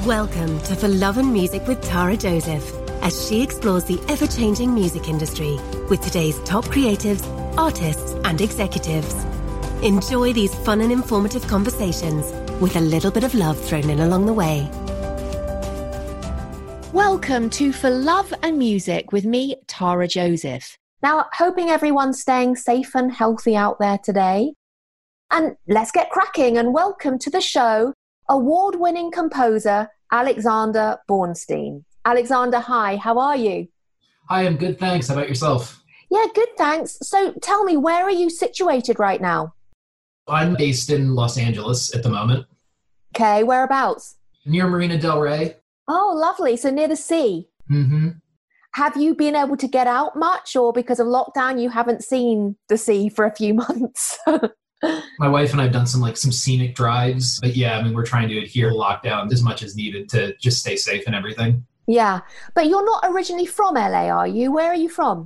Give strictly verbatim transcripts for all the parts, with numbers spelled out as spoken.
Welcome to For Love and Music with Tara Joseph, as she explores the ever-changing music industry with today's top creatives, artists, and executives. Enjoy these fun and informative conversations with a little bit of love thrown in along the way. Welcome to For Love and Music with me, Tara Joseph. Now, hoping everyone's staying safe and healthy out there today. And let's get cracking and welcome to the show, award-winning composer, Alexander Bornstein. Alexander, hi, how are you? Hi, I'm good, thanks. How about yourself? Yeah, good, thanks. So tell me, where are you situated right now? I'm based in Los Angeles at the moment. Okay, whereabouts? Near Marina Del Rey. Oh, lovely. So near the sea. Mm-hmm. Have you been able to get out much, or because of lockdown, you haven't seen the sea for a few months? My wife and I have done some like some scenic drives, but yeah, I mean, we're trying to adhere to lockdown as much as needed to just stay safe and everything. Yeah, but you're not originally from L A, are you? Where are you from?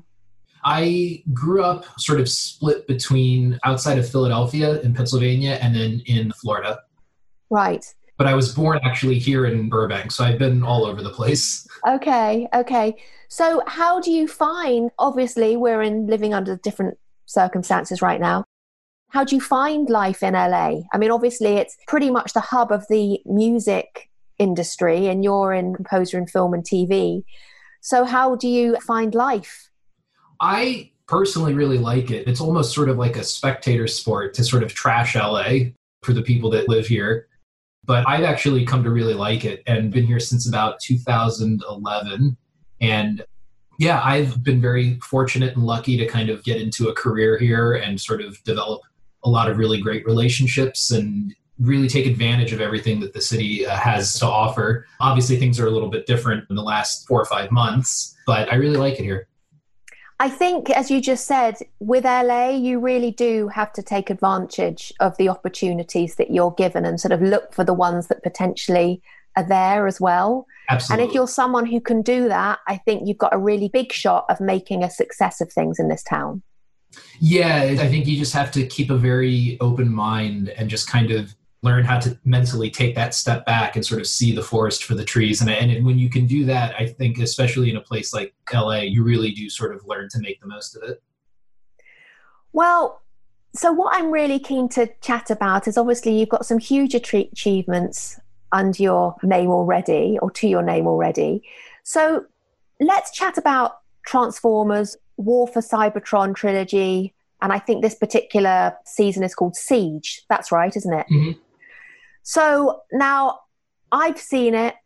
I grew up sort of split between outside of Philadelphia in Pennsylvania and then in Florida. Right. But I was born actually here in Burbank, so I've been all over the place. Okay, okay. So how do you find, obviously we're in living under different circumstances right now. How do you find life in L A? I mean, obviously it's pretty much the hub of the music industry and you're in composer in film and T V. So how do you find life? I personally really like it. It's almost sort of like a spectator sport to sort of trash L A for the people that live here. But I've actually come to really like it and been here since about two thousand eleven. And yeah, I've been very fortunate and lucky to kind of get into a career here and sort of develop a lot of really great relationships and really take advantage of everything that the city uh, has to offer. Obviously, things are a little bit different in the last four or five months, but I really like it here. I think, as you just said, with L A, you really do have to take advantage of the opportunities that you're given and sort of look for the ones that potentially are there as well. Absolutely. And if you're someone who can do that, I think you've got a really big shot of making a success of things in this town. Yeah, I think you just have to keep a very open mind and just kind of learn how to mentally take that step back and sort of see the forest for the trees. And, and when you can do that, I think, especially in a place like L A, you really do sort of learn to make the most of it. Well, so what I'm really keen to chat about is obviously you've got some huge achievements under your name already, or to your name already. So let's chat about Transformers, War for Cybertron trilogy, and I think this particular season is called Siege. That's right, isn't it? Mm-hmm. So now I've seen it.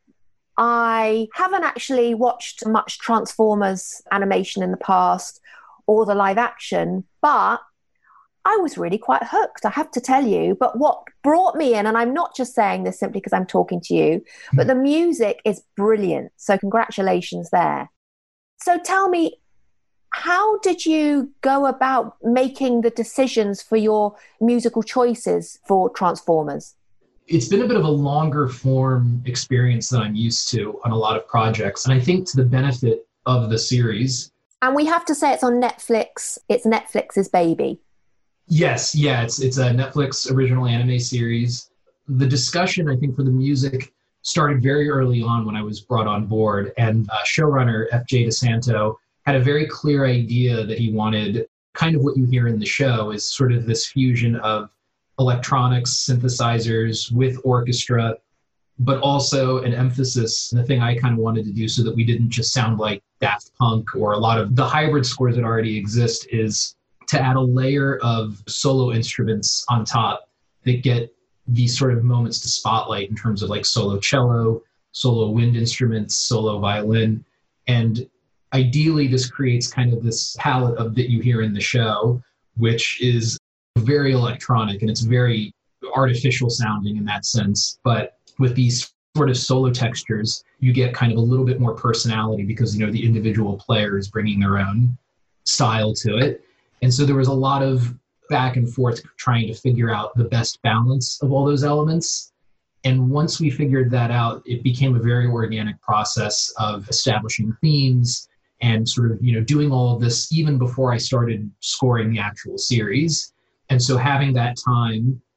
I haven't actually watched much Transformers animation in the past or the live action, but I was really quite hooked, I have to tell you. But what brought me in, and I'm not just saying this simply because I'm talking to you, but the music is brilliant. So congratulations there. So tell me, how did you go about making the decisions for your musical choices for Transformers? It's been a bit of a longer form experience than I'm used to on a lot of projects. And I think to the benefit of the series. And we have to say it's on Netflix. It's Netflix's baby. Yes, yeah, it's it's a Netflix original anime series. The discussion, I think, for the music started very early on when I was brought on board. And uh, showrunner F J DeSanto had a very clear idea that he wanted kind of what you hear in the show is sort of this fusion of electronics, synthesizers with orchestra, but also an emphasis, the thing I kind of wanted to do so that we didn't just sound like Daft Punk or a lot of the hybrid scores that already exist, is to add a layer of solo instruments on top that get these sort of moments to spotlight in terms of like solo cello, solo wind instruments, solo violin. And ideally this creates kind of this palette of that you hear in the show, which is very electronic and it's very artificial sounding in that sense. But with these sort of solo textures, you get kind of a little bit more personality because, you know, the individual player is bringing their own style to it. And so there was a lot of back and forth trying to figure out the best balance of all those elements. And once we figured that out, it became a very organic process of establishing themes and sort of, you know, doing all of this even before I started scoring the actual series. And so having that time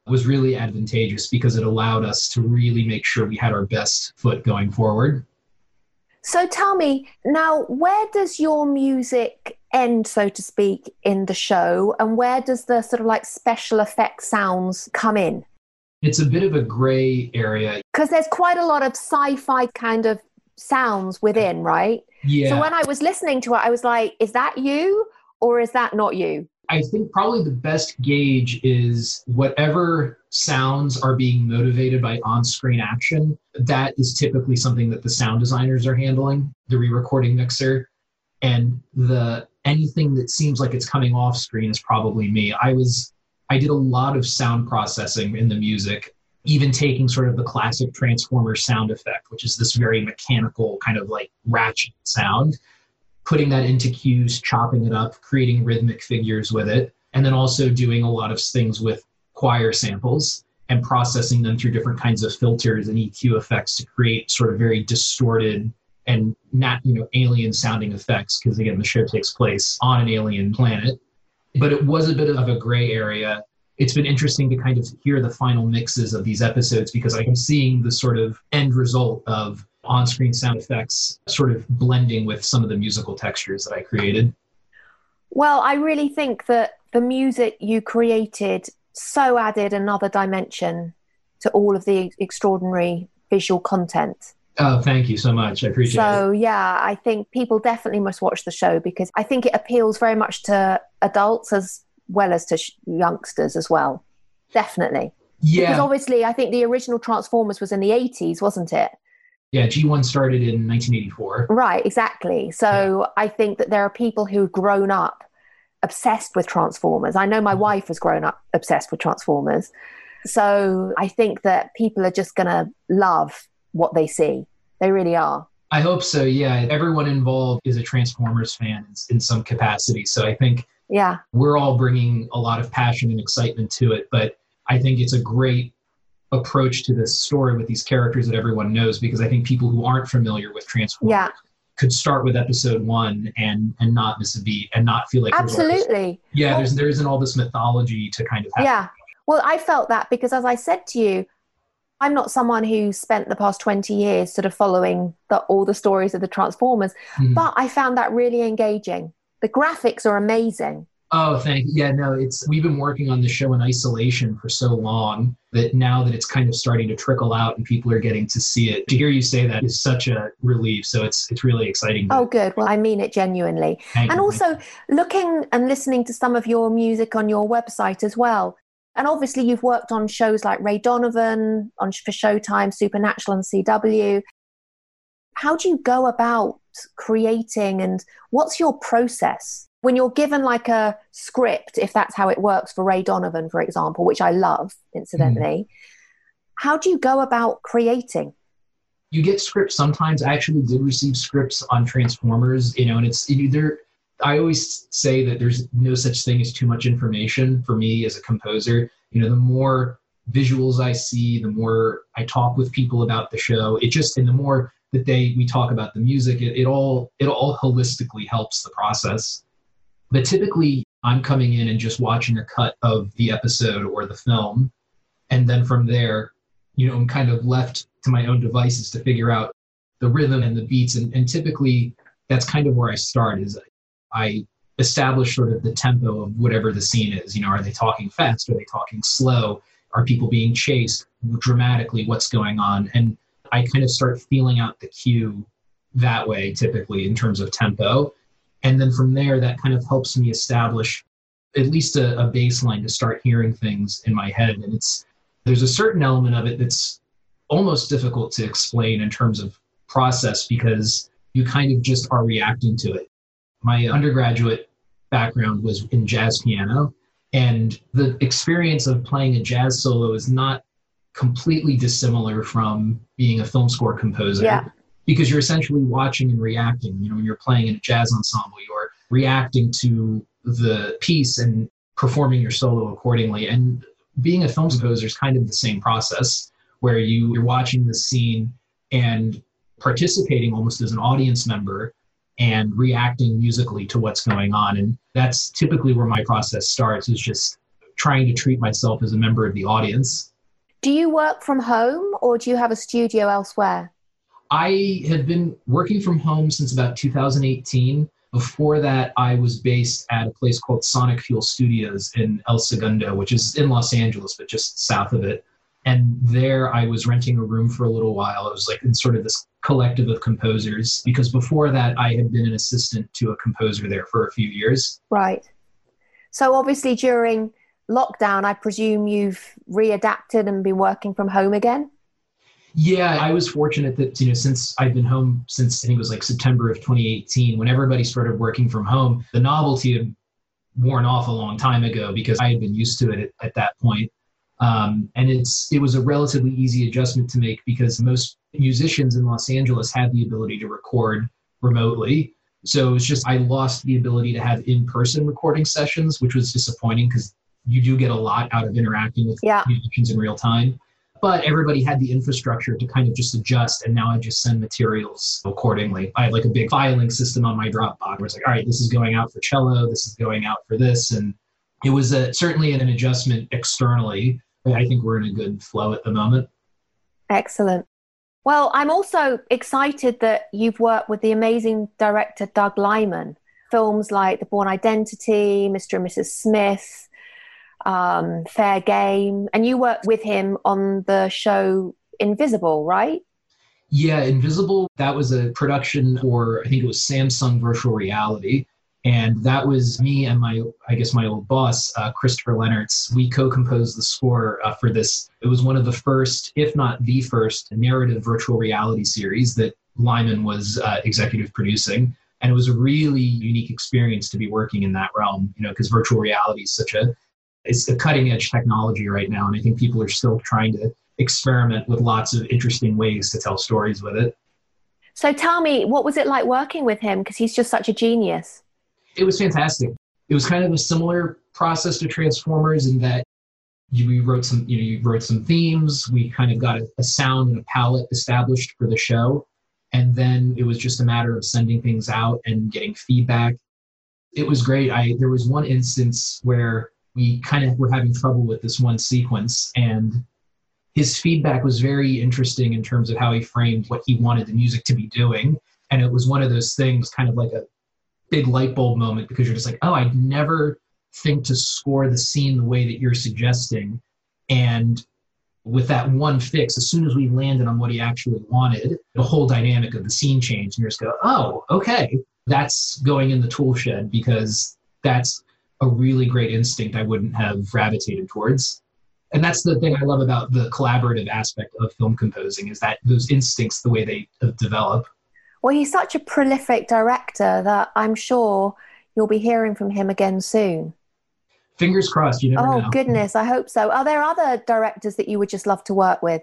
was really advantageous because it allowed us to really make sure we had our best foot going forward. So tell me, now, where does your music end, so to speak, in the show? And where does the sort of like special effects sounds come in? It's a bit of a gray area. Because there's quite a lot of sci-fi kind of sounds within, right? Yeah. So when I was listening to it, I was like, is that you or is that not you? I think probably the best gauge is whatever sounds are being motivated by on-screen action. That is typically something that the sound designers are handling, the re-recording mixer. And the anything that seems like it's coming off screen is probably me. I was I did a lot of sound processing in the music, even taking sort of the classic Transformers sound effect, which is this very mechanical kind of like ratchet sound, putting that into cues, chopping it up, creating rhythmic figures with it, and then also doing a lot of things with choir samples and processing them through different kinds of filters and E Q effects to create sort of very distorted and not, you know, alien sounding effects, because again, the show takes place on an alien planet. But it was a bit of a gray area. It's been interesting to kind of hear the final mixes of these episodes because I'm seeing the sort of end result of on-screen sound effects sort of blending with some of the musical textures that I created. Well, I really think that the music you created so added another dimension to all of the extraordinary visual content. Oh, thank you so much. I appreciate so, it. So, yeah, I think people definitely must watch the show because I think it appeals very much to adults as well as to sh- youngsters as well. Definitely. Yeah. Because obviously, I think the original Transformers was in the eighties, wasn't it? Yeah, G one started in nineteen eighty-four. Right, exactly. So yeah. I think that there are people who've grown up obsessed with Transformers. I know my mm-hmm. wife has grown up obsessed with Transformers. So I think that people are just going to love what they see. They really are. I hope so, yeah. Everyone involved is a Transformers fan in, in some capacity. So I think yeah, we're all bringing a lot of passion and excitement to it. But I think it's a great approach to this story with these characters that everyone knows, because I think people who aren't familiar with Transformers yeah. could start with episode one and and not miss a beat and not feel like absolutely. There's yeah, well, there's there isn't all this mythology to kind of have. Yeah. Well, I felt that because, as I said to you, I'm not someone who spent the past twenty years sort of following the, all the stories of the Transformers, mm. but I found that really engaging. The graphics are amazing. Oh, thank you. Yeah, no, it's we've been working on the show in isolation for so long that now that it's kind of starting to trickle out and people are getting to see it, to hear you say that is such a relief. So it's it's really exciting. Oh, good. Well, I mean it genuinely. Thank and you. Also looking and listening to some of your music on your website as well. And obviously you've worked on shows like Ray Donovan on for Showtime, Supernatural and C W. How do you go about creating and what's your process? When you're given like a script, if that's how it works for Ray Donovan, for example, which I love, incidentally, mm. how do you go about creating? You get scripts. Sometimes I actually did receive scripts on Transformers, you know, and it's either, I always say that there's no such thing as too much information for me as a composer. You know, the more visuals I see, the more I talk with people about the show. It just, and the more that they, we talk about the music, it, it all, it all holistically helps the process. But typically I'm coming in and just watching a cut of the episode or the film. And then from there, you know, I'm kind of left to my own devices to figure out the rhythm and the beats. And, and typically that's kind of where I start is I establish sort of the tempo of whatever the scene is. You know, are they talking fast? Are they talking slow? Are people being chased dramatically? What's going on? And I kind of start feeling out the cue that way, typically in terms of tempo. And then from there, that kind of helps me establish at least a, a baseline to start hearing things in my head. And it's there's a certain element of it that's almost difficult to explain in terms of process because you kind of just are reacting to it. My undergraduate background was in jazz piano, and the experience of playing a jazz solo is not completely dissimilar from being a film score composer. Yeah. Because you're essentially watching and reacting. You know, when you're playing in a jazz ensemble, you're reacting to the piece and performing your solo accordingly. And being a film composer is kind of the same process, where you, you're watching the scene and participating almost as an audience member and reacting musically to what's going on. And that's typically where my process starts, is just trying to treat myself as a member of the audience. Do you work from home or do you have a studio elsewhere? I have been working from home since about two thousand eighteen. Before that, I was based at a place called Sonic Fuel Studios in El Segundo, which is in Los Angeles, but just south of it. And there I was renting a room for a little while. I was like in sort of this collective of composers, because before that I had been an assistant to a composer there for a few years. Right. So obviously during lockdown, I presume you've readapted and been working from home again? Yeah, I was fortunate that, you know, since I've been home since I think it was like September of twenty eighteen, when everybody started working from home, the novelty had worn off a long time ago because I had been used to it at, at that point. Um, and it's it was a relatively easy adjustment to make because most musicians in Los Angeles had the ability to record remotely. So it was just I lost the ability to have in-person recording sessions, which was disappointing because you do get a lot out of interacting with yeah. musicians in real time. But everybody had the infrastructure to kind of just adjust, and now I just send materials accordingly. I have like a big filing system on my Dropbox where it's like, all right, this is going out for cello, this is going out for this. And it was a, certainly an adjustment externally. But I think we're in a good flow at the moment. Excellent. Well, I'm also excited that you've worked with the amazing director Doug Liman. Films like The Bourne Identity, Mister and Missus Smith, um, Fair Game. And you worked with him on the show Invisible, right? Yeah, Invisible, that was a production for, I think it was Samsung Virtual Reality. And that was me and my, I guess my old boss, uh, Christopher Lennertz. We co-composed the score uh, for this. It was one of the first, if not the first, narrative virtual reality series that Lyman was uh, executive producing. And it was a really unique experience to be working in that realm, you know, because virtual reality is such a, it's a cutting edge technology right now. And I think people are still trying to experiment with lots of interesting ways to tell stories with it. So tell me, what was it like working with him? Because he's just such a genius. It was fantastic. It was kind of a similar process to Transformers in that you we wrote some, you know, you wrote some themes. We kind of got a, a sound and a palette established for the show, and then it was just a matter of sending things out and getting feedback. It was great. I there was one instance where we kind of were having trouble with this one sequence, and his feedback was very interesting in terms of how he framed what he wanted the music to be doing, and it was one of those things, kind of like a big light bulb moment, because you're just like, oh, I'd never think to score the scene the way that you're suggesting. And with that one fix, as soon as we landed on what he actually wanted, the whole dynamic of the scene changed. And you just go, oh, okay, that's going in the tool shed, because that's a really great instinct I wouldn't have gravitated towards. And that's the thing I love about the collaborative aspect of film composing, is that those instincts, the way they develop. Well, he's such a prolific director that I'm sure you'll be hearing from him again soon. Fingers crossed, you never oh, know. Oh, goodness, I hope so. Are there other directors that you would just love to work with?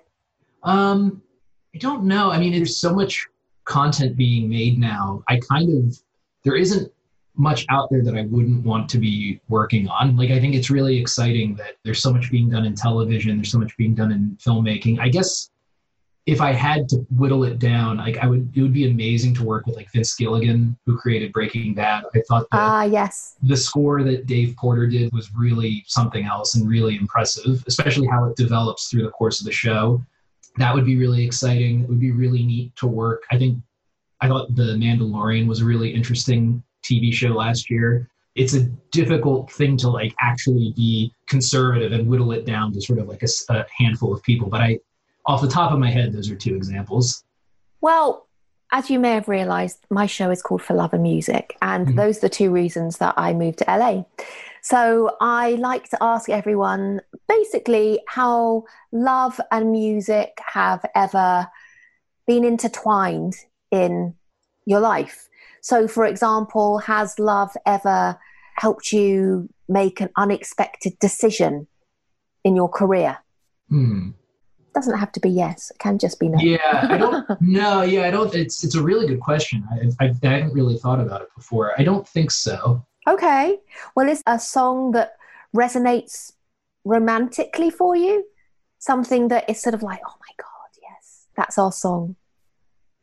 Um, I don't know. I mean, there's so much content being made now. I kind of, there isn't much out there that I wouldn't want to be working on. Like, I think it's really exciting that there's so much being done in television. There's so much being done in filmmaking. I guess if I had to whittle it down, like I would, it would be amazing to work with like Vince Gilligan, who created Breaking Bad. I thought the, ah, yes. the score that Dave Porter did was really something else and really impressive, especially how it develops through the course of the show. That would be really exciting. It would be really neat to work. I think, I thought The Mandalorian was a really interesting T V show last year. It's a difficult thing to like actually be conservative and whittle it down to sort of like a, a handful of people. But I, off the top of my head, those are two examples. Well, as you may have realized, my show is called For Love and Music, and mm-hmm. those are the two reasons that I moved to L A. So I like to ask everyone basically how love and music have ever been intertwined in your life. So, for example, has love ever helped you make an unexpected decision in your career? Hmm. Doesn't have to be yes. It can just be no. Yeah, I don't. No, yeah, I don't. It's it's a really good question. I, I I hadn't really thought about it before. I don't think so. Okay. Well, is a song that resonates romantically for you something that is sort of like, oh my God, yes, that's our song?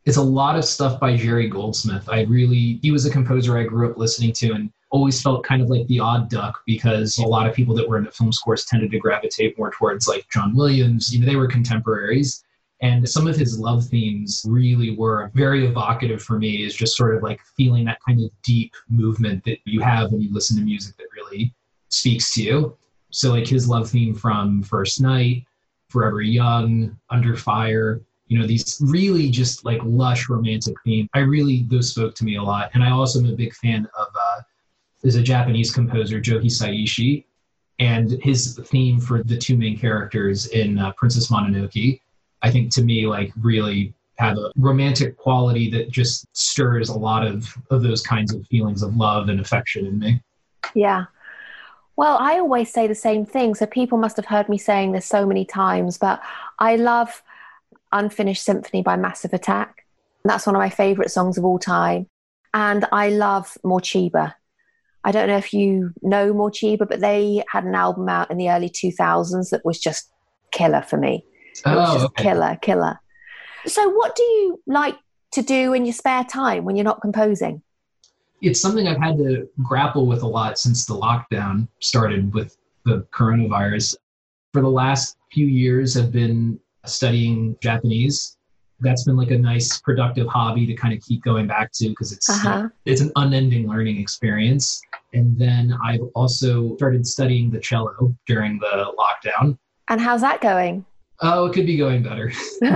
It's a lot of stuff by Jerry Goldsmith. I really, he was a composer I grew up listening to and always felt kind of like the odd duck because a lot of people that were into film scores tended to gravitate more towards like John Williams. You know, they were contemporaries. And some of his love themes really were very evocative for me, is just sort of like feeling that kind of deep movement that you have when you listen to music that really speaks to you. So like his love theme from First Night, Forever Young, Under Fire, you know, these really just like lush romantic themes. I really, those spoke to me a lot. And I also am a big fan of, uh, there's a Japanese composer, Joe Hisaishi, and his theme for the two main characters in uh, Princess Mononoke, I think to me, like really have a romantic quality that just stirs a lot of, of those kinds of feelings of love and affection in me. Yeah. Well, I always say the same thing. So people must have heard me saying this so many times, but I love Unfinished Symphony by Massive Attack. That's one of my favorite songs of all time. And I love Morcheeba. I don't know if you know Morcheeba, but they had an album out in the early two thousands that was just killer for me. It Oh, was just okay. killer, killer. So what do you like to do in your spare time when you're not composing? It's something I've had to grapple with a lot since the lockdown started with the coronavirus. For the last few years, I've been studying Japanese. That's been like a nice productive hobby to kind of keep going back to because it's Uh-huh. it's an unending learning experience. And then I've also started studying the cello during the lockdown. And how's that going? Oh, it could be going better.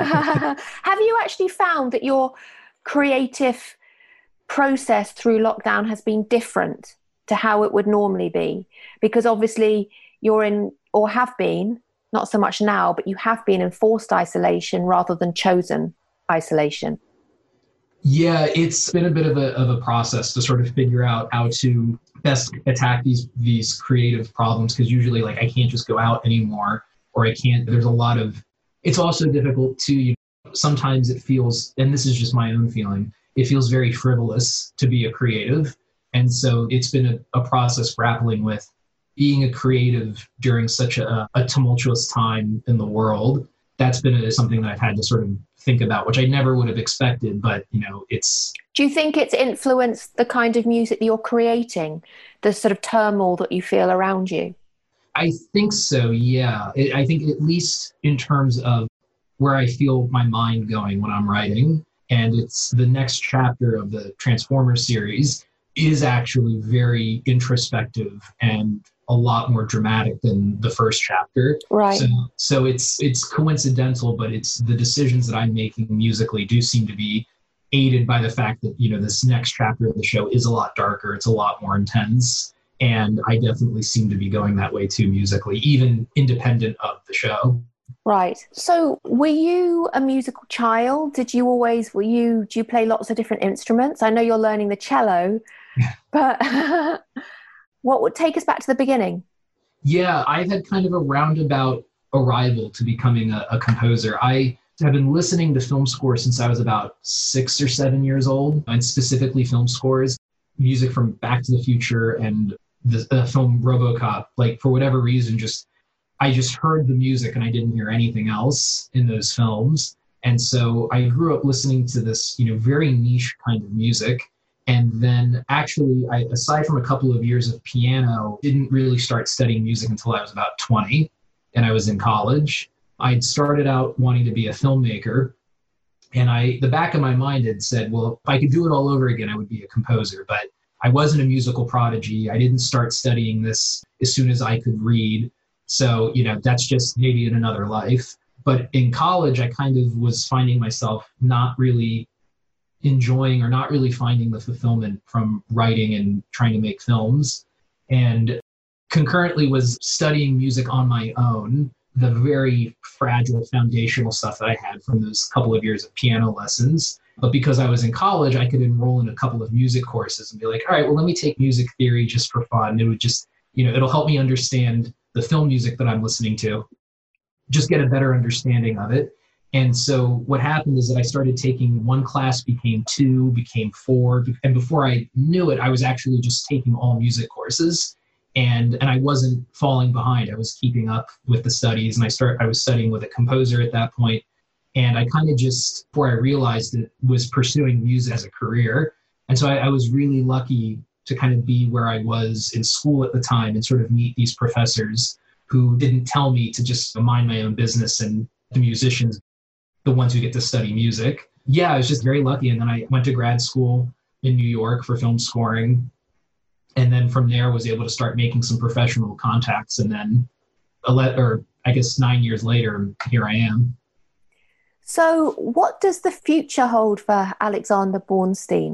Have you actually found that your creative process through lockdown has been different to how it would normally be? Because obviously you're in, or have been, not so much now, but you have been in forced isolation rather than chosen isolation. Yeah, it's been a bit of a of a process to sort of figure out how to best attack these these creative problems, because usually like I can't just go out anymore, or I can't, there's a lot of, it's also difficult to, you know, sometimes it feels, and this is just my own feeling, it feels very frivolous to be a creative. And so it's been a, a process grappling with being a creative during such a, a tumultuous time in the world. That's been a, something that I've had to sort of think about, which I never would have expected, but you know, it's. Do you think it's influenced the kind of music that you're creating, the sort of turmoil that you feel around you? I think so, yeah. It, I think at least in terms of where I feel my mind going when I'm writing, and it's the next chapter of the Transformers series is actually very introspective and a lot more dramatic than the first chapter. Right. So, so it's it's coincidental, but it's the decisions that I'm making musically do seem to be aided by the fact that, you know, this next chapter of the show is a lot darker. It's a lot more intense. And I definitely seem to be going that way too musically, even independent of the show. Right. So were you a musical child? Did you always, were you, do you play lots of different instruments? I know you're learning the cello, but what would take us back to the beginning? Yeah, I've had kind of a roundabout arrival to becoming a, a composer. I have been listening to film scores since I was about six or seven years old, and specifically film scores, music from Back to the Future and the, the film RoboCop. Like for whatever reason, just I just heard the music and I didn't hear anything else in those films. And so I grew up listening to this, you know, very niche kind of music. And then actually, I, aside from a couple of years of piano, didn't really start studying music until I was about twenty and I was in college. I'd started out wanting to be a filmmaker. And I, the back of my mind had said, well, if I could do it all over again, I would be a composer. But I wasn't a musical prodigy. I didn't start studying this as soon as I could read. So, you know, that's just maybe in another life. But in college, I kind of was finding myself not really enjoying or not really finding the fulfillment from writing and trying to make films. And concurrently was studying music on my own, the very fragile foundational stuff that I had from those couple of years of piano lessons. But because I was in college, I could enroll in a couple of music courses and be like, all right, well, let me take music theory just for fun. It would just, you know, it'll help me understand the film music that I'm listening to, just get a better understanding of it. And so what happened is that I started taking one class, became two, became four. And before I knew it, I was actually just taking all music courses. And and I wasn't falling behind. I was keeping up with the studies. And I start I was studying with a composer at that point. And I kind of just, before I realized it, was pursuing music as a career. And so I, I was really lucky to kind of be where I was in school at the time and sort of meet these professors who didn't tell me to just mind my own business, and the musicians, the ones who get to study music. Yeah, I was just very lucky. And then I went to grad school in New York for film scoring. And then from there was able to start making some professional contacts. And then, or I guess nine years later, here I am. So what does the future hold for Alexander Bornstein?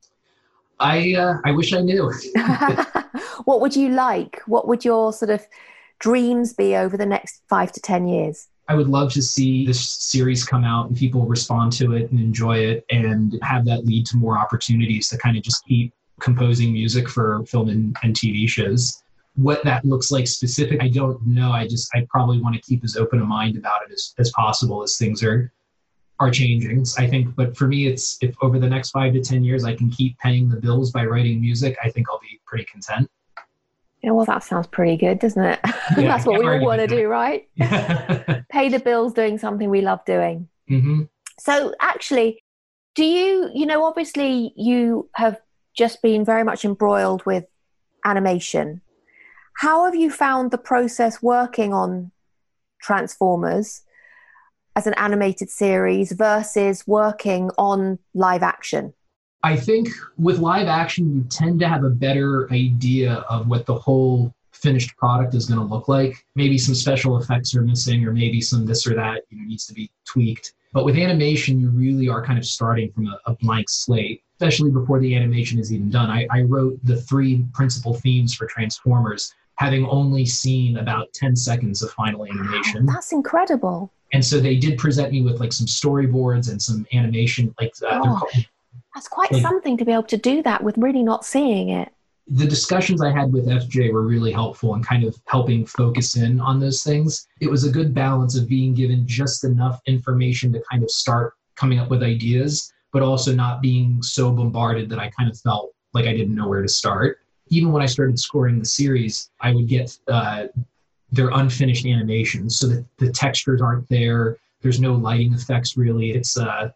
I uh, I wish I knew. What would you like? What would your sort of dreams be over the next five to ten years? I would love to see this series come out and people respond to it and enjoy it, and have that lead to more opportunities to kind of just keep composing music for film and, and T V shows. What that looks like specific, I don't know. I just, I probably want to keep as open a mind about it as, as possible as things are are changing, I think. But for me, it's if over the next five to ten years I can keep paying the bills by writing music, I think I'll be pretty content. Yeah, well, that sounds pretty good, doesn't it? Yeah, That's what we all want to do, right? Yeah. Pay the bills doing something we love doing. Mm-hmm. So actually, do you, you know, obviously you have just been very much embroiled with animation. How have you found the process working on Transformers as an animated series versus working on live action? I think with live action, you tend to have a better idea of what the whole finished product is going to look like. Maybe some special effects are missing, or maybe some this or that, you know, needs to be tweaked. But with animation, you really are kind of starting from a, a blank slate, especially before the animation is even done. I, I wrote the three principal themes for Transformers, having only seen about ten seconds of final animation. Wow, that's incredible. And so they did present me with like some storyboards and some animation. Like uh, Gosh, that's quite like, something to be able to do that with really not seeing it. The discussions I had with F J were really helpful in kind of helping focus in on those things. It was a good balance of being given just enough information to kind of start coming up with ideas, but also not being so bombarded that I kind of felt like I didn't know where to start. Even when I started scoring the series, I would get uh, their unfinished animations, so that the textures aren't there. There's no lighting effects, really. It's uh,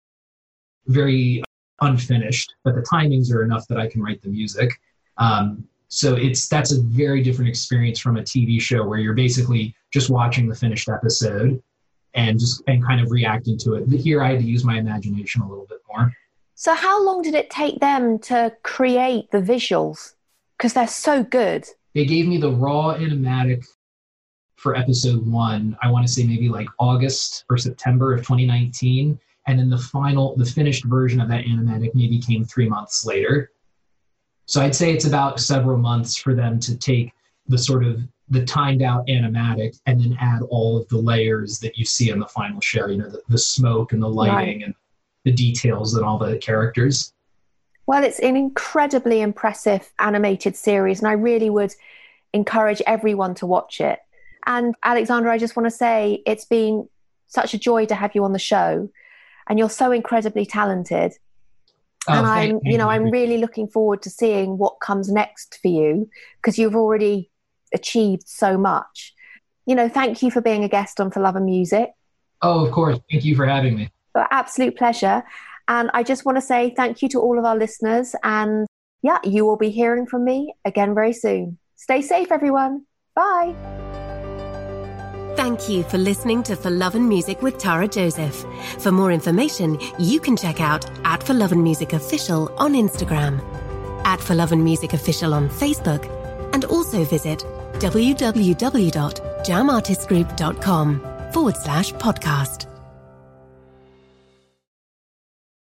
very unfinished, but the timings are enough that I can write the music. Um, so it's that's a very different experience from a T V show where you're basically just watching the finished episode and just and kind of reacting to it. But here I had to use my imagination a little bit more. So how long did it take them to create the visuals? Because they're so good. They gave me the raw animatic for episode one, I want to say maybe like August or September of twenty nineteen. And then the final, the finished version of that animatic maybe came three months later. So I'd say it's about several months for them to take the sort of the timed out animatic and then add all of the layers that you see in the final show, you know, the, the smoke and the lighting right. and the details and all the characters. Well, it's an incredibly impressive animated series, and I really would encourage everyone to watch it. And Alexander, I just want to say it's been such a joy to have you on the show, and you're so incredibly talented. Oh, and I'm, you know, I'm really looking forward to seeing what comes next for you, because you've already achieved so much. You know, thank you for being a guest on For Love and Music. Oh, of course. Thank you for having me. An absolute pleasure. And I just want to say thank you to all of our listeners. And yeah, you will be hearing from me again very soon. Stay safe, everyone. Bye. Thank you for listening to For Love and Music with Tara Joseph. For more information, you can check out at For Love and Music Official on Instagram, at For Love and Music Official on Facebook, and also visit www.jamartistgroup.com forward slash podcast.